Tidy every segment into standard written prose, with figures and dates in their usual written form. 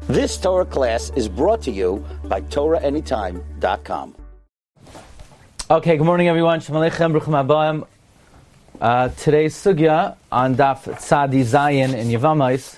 This Torah class is brought to you by TorahAnytime.com. Okay, good morning everyone. Shalom Aleichem, Bruchim Habayim. Today's sugya on Daf Tzadi Zayin in Yevamos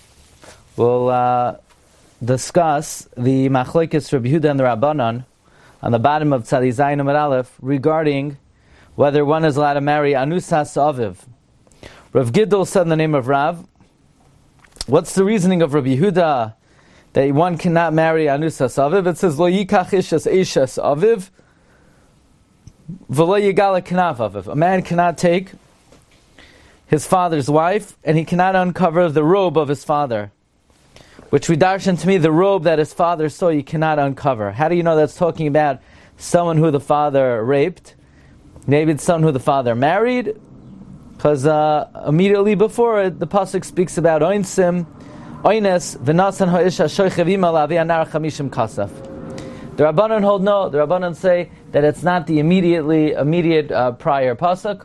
will discuss the Machlokes Rabbi Yehuda and the Rabbanan on the bottom of Tzadi Zayin Amud Aleph regarding whether one is allowed to marry Anusas Aviv. Rav Gidol said in the name of Rav, what's the reasoning of Rabbi Yehuda that one cannot marry Anusas Aviv? It says, Lo yikach ishes eishes Aviv, v'lo yigala kanaf Aviv. A man cannot take his father's wife, and he cannot uncover the robe of his father. Which we darshan to me, the robe that his father saw, you cannot uncover. How do you know that's talking about someone who the father raped? Maybe it's someone who the father married, because immediately before it, the pasuk speaks about oinsim, oines, v'nasan ha'isha shoichev ima lavi anar chamishim kasaf. The Rabbanan hold no. The Rabbanan say that it's not the immediate prior pasuk,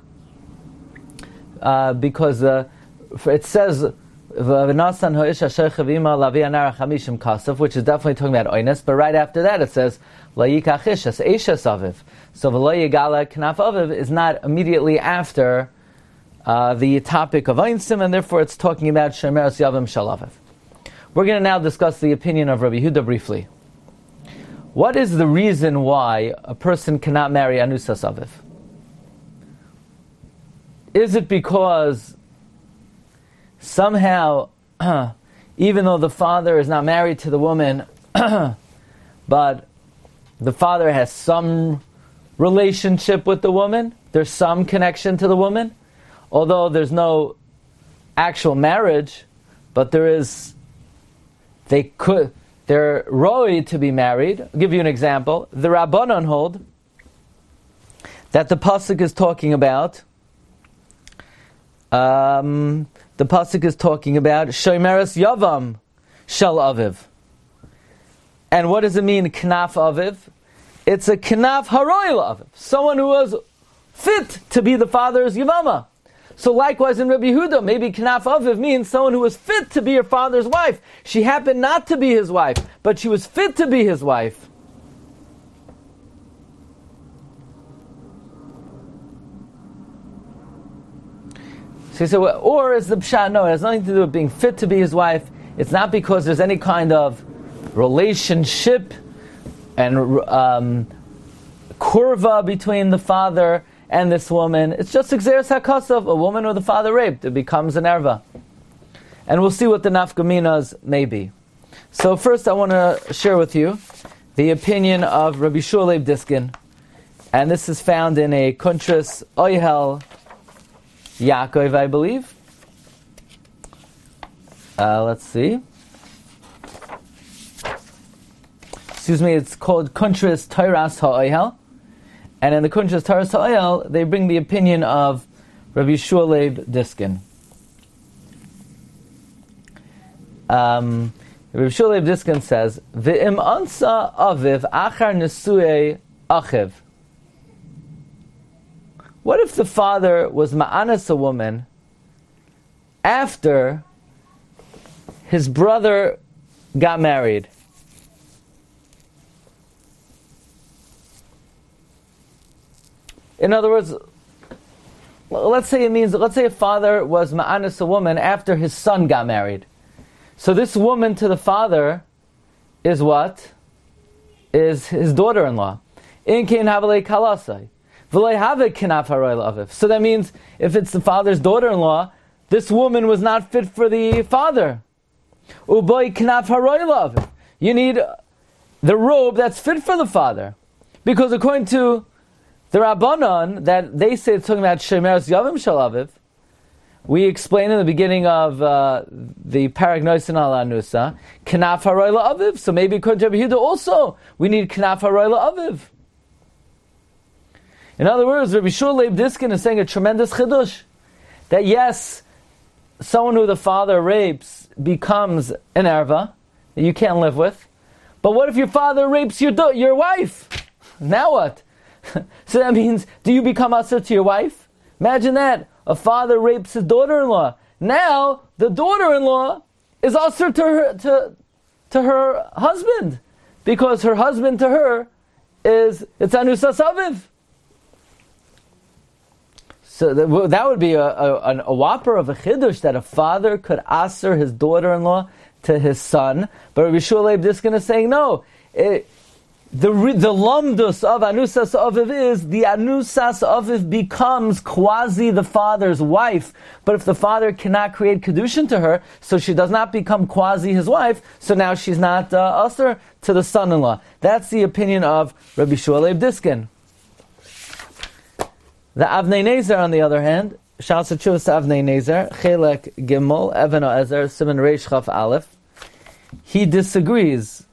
because it says v'nasan ha'isha shoichev ima lavi anar chamishim kasaf, which is definitely talking about oines. But right after that, it says la yikach ishas eishes aviv. So v'lo yigala kanaf aviv is not immediately after the topic of Einsim, and therefore it's talking about Shemeres Yavim Shalaviv. We're going to now discuss the opinion of Rabbi Yehuda briefly. What is the reason why a person cannot marry Anusas Aviv? Is it because somehow, even though the father is not married to the woman, but the father has some relationship with the woman, there's some connection to the woman, although there's no actual marriage, but they're roi to be married. I'll give you an example. The Rabbanan hold that the pasuk is talking about. The pasuk is talking about Shomeres Yavam Shel Aviv. And what does it mean, Knaf Aviv? It's a Knaf Haroil Aviv, someone who was fit to be the father's Yavama. So likewise in Rabbi Yehuda, maybe Knaf Aviv means someone who was fit to be your father's wife. She happened not to be his wife, but she was fit to be his wife. So you say, well, or is the pshat? No, it has nothing to do with being fit to be his wife. It's not because there's any kind of relationship and kurva between the father and this woman. It's just Xeris HaKasav, a woman who the father raped. It becomes an erva. And we'll see what the nafkaminas may be. So first I want to share with you the opinion of Rabbi Shua Leib Diskin. And this is found in a Kuntras Oyhel Yaakov, I believe. Let's see. Excuse me, it's called Kuntras Teiras HaOyhel. And in the Kuntras Teiras HaOyhel, they bring the opinion of Rabbi Shua Leib Diskin. Rabbi Shua Leib Diskin says, V'im ansa aviv achar nesuei achiv. What if the father was ma'anas a woman after his brother got married? In other words, let's say a father was ma'anas a woman after his son got married. So this woman to the father is what? Is his daughter-in-law. In kein havelei kalasai. V'lei have kinaf haroil aviv. So that means if it's the father's daughter-in-law, this woman was not fit for the father. Uboy kinaf haroil aviv. You need the robe that's fit for the father. Because according to the Rabbanan, that they say it's talking about Shemeres Yavim Shel Aviv, we explained in the beginning of the Parak Noisin al Anusa, Knaf Haroila Aviv. So maybe according to Rabbi Yehuda also, we need Knaf Haroila Aviv. In other words, Rabbi Shua Leib Diskin is saying a tremendous chidush, that yes, someone who the father rapes becomes an erva that you can't live with. But what if your father rapes your wife? Now what? So that means, do you become asur to your wife? Imagine that. A father rapes his daughter-in-law. Now, the daughter-in-law is asur to to her husband, because her husband to her it's Anusas Aviv. So that would be a whopper of a chiddush, that a father could aser his daughter-in-law to his son. But Rabbi Shua Leib Diskin is saying no. The lamdus of Anusas Aviv is the Anusas Aviv becomes quasi the father's wife. But if the father cannot create kedushin to her, so she does not become quasi his wife, so now she's not aser to the son-in-law. That's the opinion of Rabbi Shua Leib Diskin. The Avnei Nezer, on the other hand, Shas HaTshuvos to Avnei Nezer, Chelek Gimel, Even Oezer, Siman Reish Chaf Aleph, he disagrees.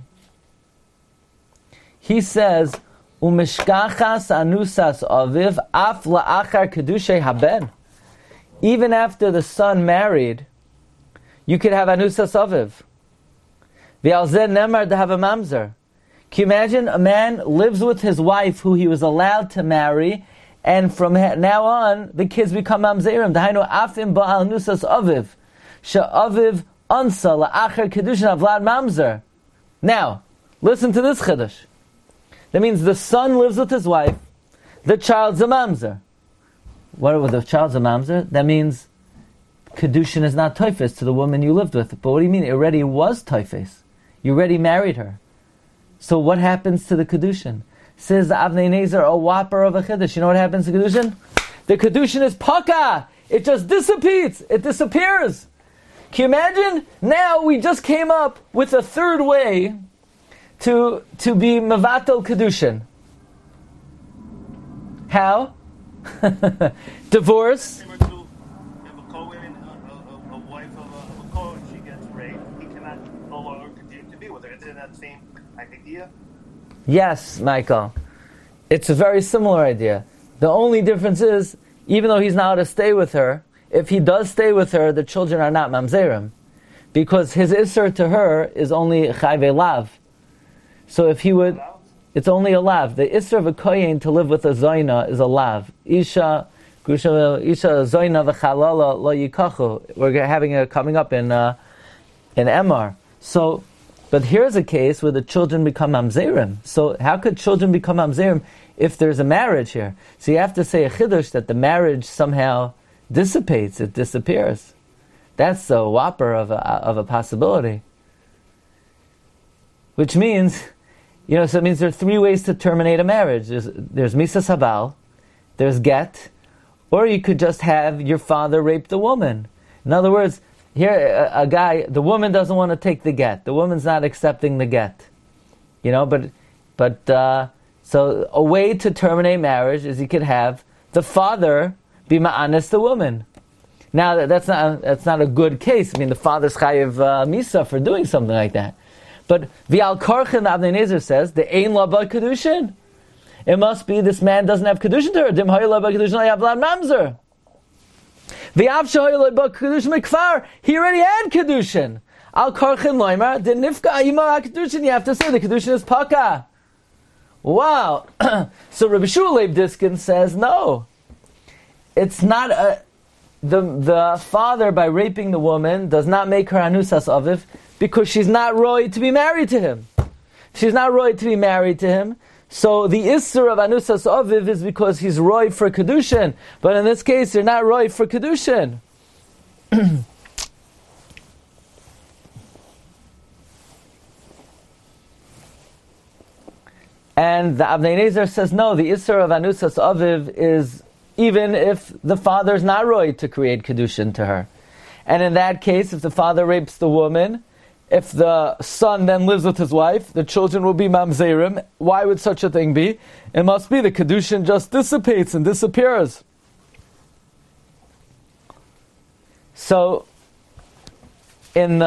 He says, Umishkachas Anusas Aviv, Af La'achar Kedushay Haben. Even after the son married, you could have Anusas Aviv. V'al zeh nemar to have a mamzer. Can you imagine a man lives with his wife who he was allowed to marry, and from now on, the kids become mamzerim. Dahainu afim ba'al nusas aviv, she'aviv ansa la'achar kedushin avlad mamzer. Now, listen to this chiddush. That means the son lives with his wife, the child's a mamzer. What with the child's a mamzer? That means kedushin is not toifes to the woman you lived with. But what do you mean? It already was toifes. You already married her. So what happens to the kedushin? Says the Avnei Nezer, a whopper of a chiddush. You know what happens to kedushin? The kedushin is paka. It just dissipates. It disappears. Can you imagine? Now we just came up with a third way to be mevatel kedushin. How? Divorce. If a Kohen, a wife of a Kohen, she gets raped, he cannot no longer continue to be with her. Isn't that the same idea? Yes, Michael. It's a very similar idea. The only difference is, even though he's not allowed to stay with her, if he does stay with her, the children are not mamzerim. Because his isser to her is only chayve lav. So if he would, it's only a lav. The isser of a kohen to live with a zoina is a lav. Isha zoina v'chalala lo yikachu. We're having a coming up in Emor. So, but here's a case where the children become mamzerim. So how could children become mamzerim if there's a marriage here? So you have to say a chiddush that the marriage somehow dissipates, it disappears. That's the whopper of a possibility. Which means, so it means there are three ways to terminate a marriage. There's misas habal, there's get, or you could just have your father rape the woman. In other words, here a guy, the woman doesn't want to take the get. The woman's not accepting the get. So a way to terminate marriage is you could have the father be ma'anis the woman. Now that's not a good case. I mean, the father's chayiv misa for doing something like that. But V'al Karchen Avnei Nezer says the ein laba kedushin. It must be this man doesn't have kedushin to her. Dim hay laba kedushin yavlan mamzer. V'av shahay laba kedushin mikfar. He already had kedushin. Al Karchen loimer the nifka ayima kedushin. You have to say the kedushin is paka. Wow. So Rabbi Shua Leib Diskin says no. It's not the father by raping the woman does not make her anusas aviv because she's not roy to be married to him. She's not roy to be married to him. So the isser of anusas aviv is because he's roy for kedushin. But in this case, you're not roy for kedushin. And the Avnei Nezer says no. The isser of anusas aviv is even if the father's not roy to create kedushin to her. And in that case, if the father rapes the woman, if the son then lives with his wife, the children will be mamzerim. Why would such a thing be? It must be the kedushin just dissipates and disappears. So, in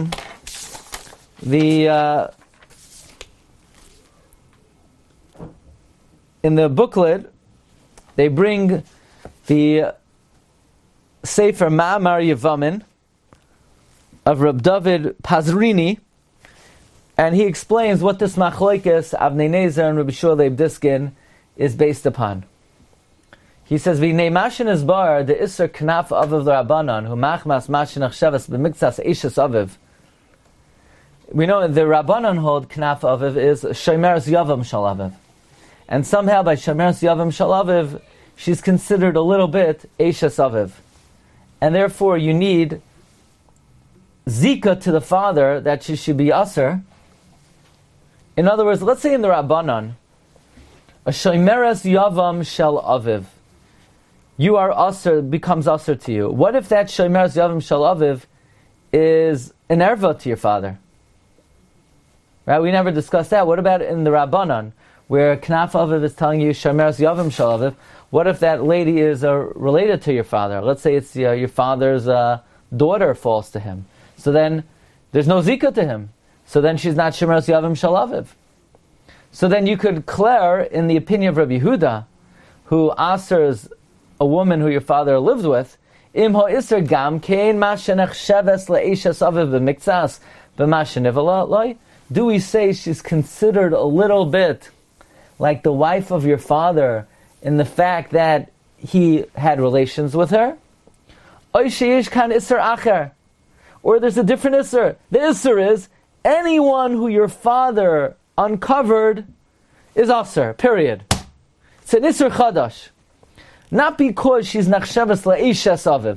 in the booklet, they bring the Sefer Ma'amar Yevamin of Reb David Pazrini, and he explains what this machlokes Avnei Nezer and Rabbi Shua Leib Diskin is based upon. He says, "V'nei mashin is bar the iser knaf aviv l'rabanan hu machmas mashin achshavas b'miktsas eishes aviv We know the Rabbanan hold Knaf Aviv is Shomeres Yavam Shel Aviv. And somehow by Shomeres Yavam Shel Aviv, she's considered a little bit Eishes Aviv. And therefore you need Zika to the father that she should be Aser. In other words, let's say in the Rabbanan, a Shomeres Yavam Shel Aviv. You are Aser, becomes Aser to you. What if that Shomeres Yavam Shel Aviv is an erva to your father? Right? We never discussed that. What about in the Rabbanan, where Knaf Aviv is telling you Shomeres Yavam Shel Aviv? What if that lady is related to your father? Let's say it's your father's daughter falls to him. So then there's no Zika to him. So then she's not Shomeres Yavam Shel Aviv. So then you could declare, in the opinion of Rabbi Yehuda, who asers a woman who your father lived with, Im ha'isr gam kein ma shenachsheves le'eshes aviv b'miktzas b'ma shenivala loy. Do we say she's considered a little bit like the wife of your father in the fact that he had relations with her? Oy sheyish kan isr acher. Or there's a different isr. The isr is anyone who your father uncovered is aser, period. It's an isr chadash. Not because she's nachshavas la'ishes aviv.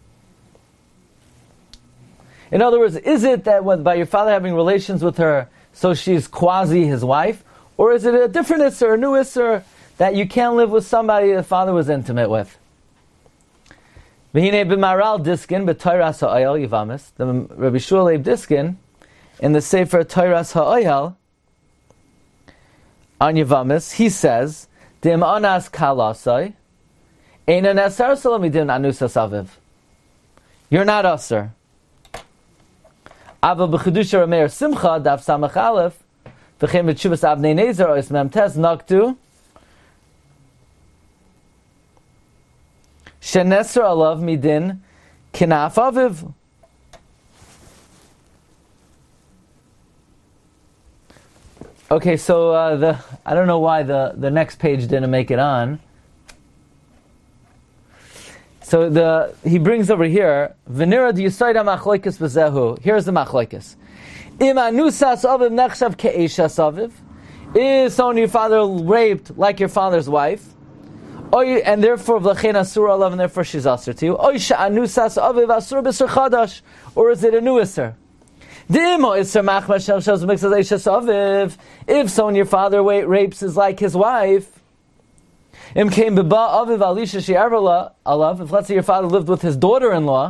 In other words, is it that by your father having relations with her, so she's quasi his wife? Or is it a different isser, a new isser, that you can't live with somebody the father was intimate with? V'hinei b'maral diskin b'toiras ha'oyel yivamis. The Rabbi Shua Leib Diskin, in the Sefer Toiras ha'oyel, on Yivamis, he says, Dim anas kalasai, Eina nesar salamidin anusas aviv. You're not aser. Ava b'chedusha Rameir Simcha daf samach aleph v'chem b'tshuvas Avnei Nezer ois memtes naktu shenesar alav midin kinaf aviv. Okay, so I don't know why the next page didn't make it on. So he brings over here, Venira d'yisayda machlokes b'zehu. Here's the machlokes. Im anusas aviv nechshav ke'eshes aviv. Is someone your father raped like your father's wife? And therefore v'lechein asur alav, and therefore she's asur to you. Oy she'anusas aviv asur b'sur chadash. Or is it a new isur? If someone your father rapes is like his wife, if let's say your father lived with his daughter-in-law,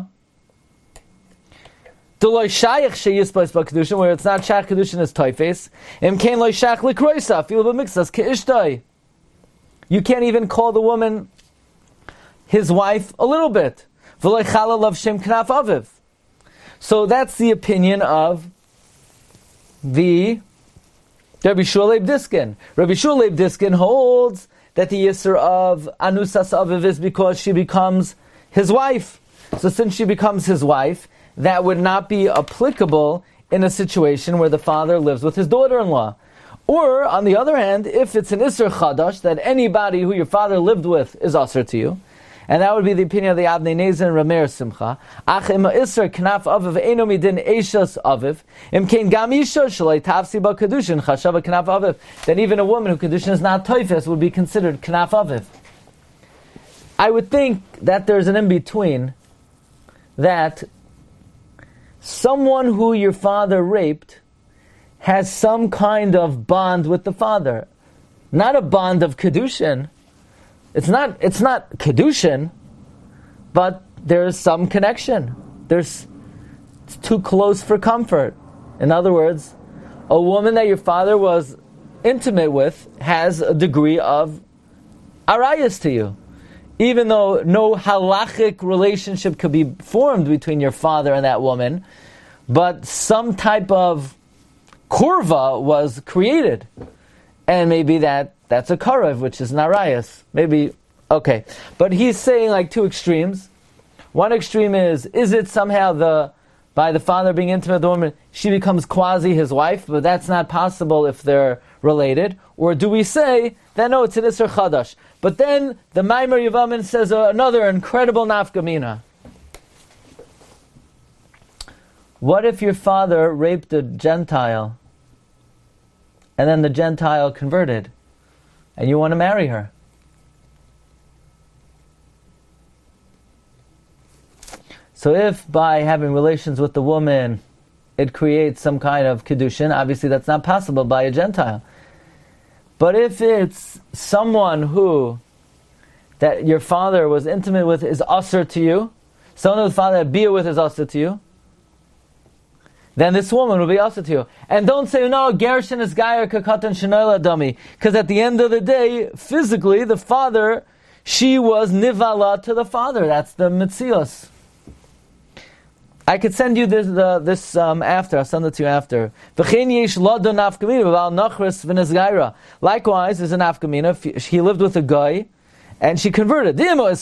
where it's not shach kedushin is toifes, you can't even call the woman his wife a little bit. So that's the opinion of the Rabbi Shua Leib Diskin. Rabbi Shua Leib Diskin holds that the yisr of anusas aviv is because she becomes his wife. So since she becomes his wife, that would not be applicable in a situation where the father lives with his daughter-in-law. Or, on the other hand, if it's an isr chadash, that anybody who your father lived with is asr to you, and that would be the opinion of the Avnei Nezer and Rameir Simcha. Ach im isr knaf aviv eino midin eishas aviv im kein gam isha shalei tafsi ba kedushin chashava knaf aviv. Then even a woman who kedushin is not toifes would be considered knaf aviv. I would think that there's an in-between, that someone who your father raped has some kind of bond with the father. Not a bond of kedushin. It's not kedushin, but there's some connection. It's too close for comfort. In other words, a woman that your father was intimate with has a degree of arayas to you. Even though no halachic relationship could be formed between your father and that woman, but some type of kurva was created. And maybe that's a karev, which is narayas. Maybe, okay. But he's saying like two extremes. One extreme is it somehow by the father being intimate with the woman, she becomes quasi his wife, but that's not possible if they're related? Or do we say that no, it's an Isser Chadash? But then the Maimer Yevamin says another incredible nafkamina. What if your father raped a Gentile, and then the Gentile converted, and you want to marry her? So if by having relations with the woman it creates some kind of kedushin, obviously that's not possible by a Gentile. But if it's someone who that your father was intimate with is asur to you, someone whose father had bia with is asur to you, then this woman will be asur to you. And don't say, no, Gershon is Gayer Kakatan Shenoila Dami, because at the end of the day, physically, the father, she was nivala to the father. That's the mitzios. I could send you this after. I'll send it to you after. Likewise, there's an nafkamina. He lived with a guy, and she converted.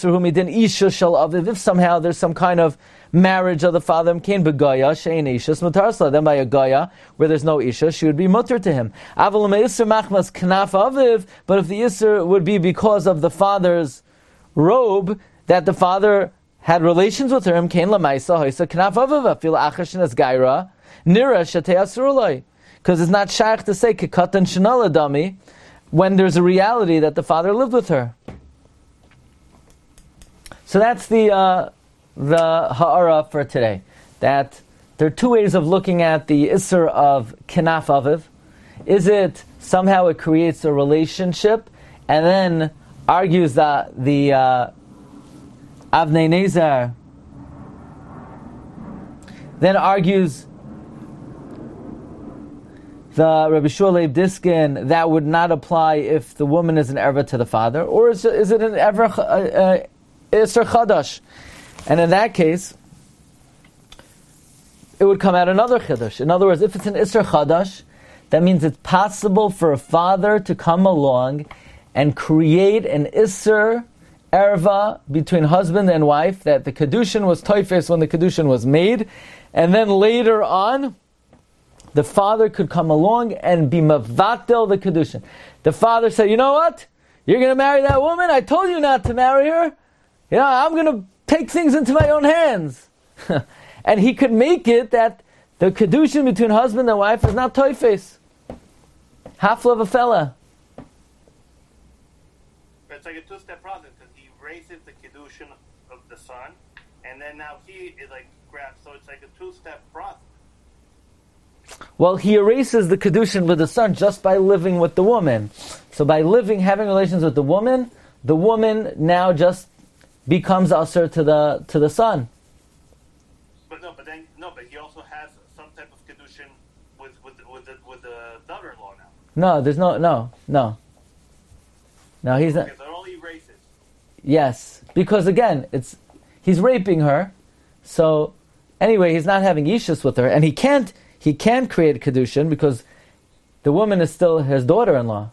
If somehow there's some kind of marriage of the father, then by a gaya, where there's no isha, she would be mutter to him. But if the isser would be because of the father's robe, that the father had relations with her, because it's not shaykh to say kikatan shenala dami when there's a reality that the father lived with her. So that's the ha'ara for today. That there are two ways of looking at the isser of kinaf aviv. Is it somehow it creates a relationship, and then argues that the Avnei Nezer then argues the Rabbi Shua Leib Diskin that would not apply if the woman is an erva to the father, or is it an erva Isser Chadash? And in that case, it would come out another Chadash. In other words, if it's an Isser Chadash, that means it's possible for a father to come along and create an Isser erva between husband and wife, that the kedushin was toifes when the kedushin was made, and then later on, the father could come along and be mavatel the kedushin. The father said, you know what? You're going to marry that woman? I told you not to marry her. You know, I'm going to take things into my own hands. And he could make it that the kedushin between husband and wife is not toifes. Half of a fella. But it's like a two-step process, because he raises the kedushin of the son, and then now he is like grabs. So it's like a two-step process. Well, he erases the kedushin with the son just by living with the woman. So by having relations with the woman now just becomes asur to the son. But he also has some type of kedushin with the daughter-in-law now. No, there's no, he's not. Because it only erases. Yes, because again, he's raping her. So anyway, he's not having ishus with her, and he can't create kedushin because the woman is still his daughter-in-law.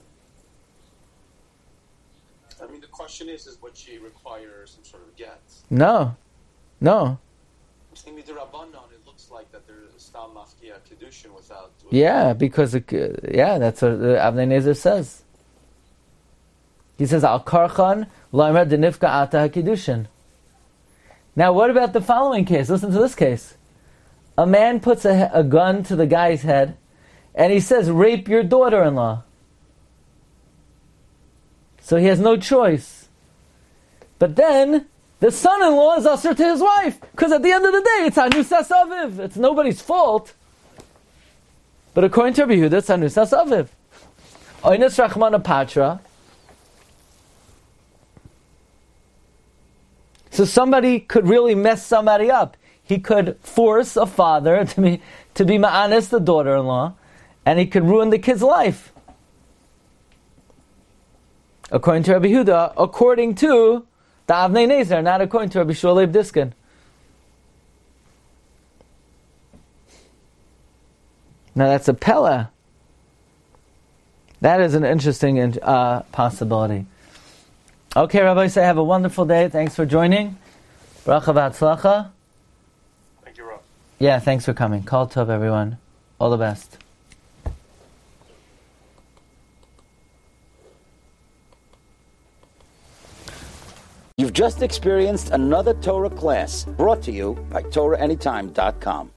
I mean, the question is would she require some sort of get? No. I'm saying with the Rabbanon, it looks like that there's a stam mafkia kedushin without. Yeah, because that's what Avnei Nezer says. He says al karchan laimer denifka ata kedushin. Now, what about the following case? Listen to this case. A man puts a gun to the guy's head, and he says, rape your daughter-in-law. So he has no choice. But then, the son-in-law is asur to his wife, because at the end of the day, it's anusas aviv. It's nobody's fault. But according to Rabbi Yehuda, it's anusas aviv. Oines rachmana patra. So somebody could really mess somebody up. He could force a father to be ma'anis the daughter-in-law, and he could ruin the kid's life. According to Rabbi Yehuda, according to the Avnei Nezer, not according to Rabbi Shua Leib Diskin. Now that's a pella. That is an interesting possibility. Okay, Rabbi, say have a wonderful day. Thanks for joining. Bracha v'atzlacha. Thank you, Rob. Yeah, thanks for coming. Kol tov, everyone. All the best. You've just experienced another Torah class brought to you by TorahAnytime.com.